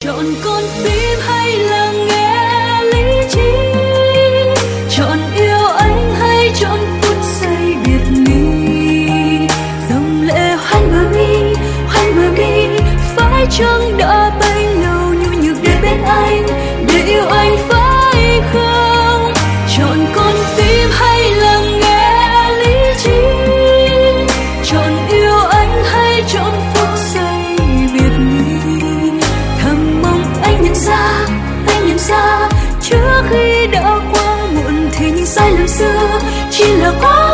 chọn con tim hay là nghe lý trí, chọn yêu anh hay chọn phút giây biệt ly. Dòng lệ hoanh bờ mi, phải chăng đã bấy lâu nhu nhược để bên anh, để yêu anh phải không? Chọn con tim hay là nghe lý trí, chọn yêu anh hay chọn phút giây biệt ly. Thầm mong anh nhận ra trước khi đã quá muộn thì những sai lầm xưa chỉ là quá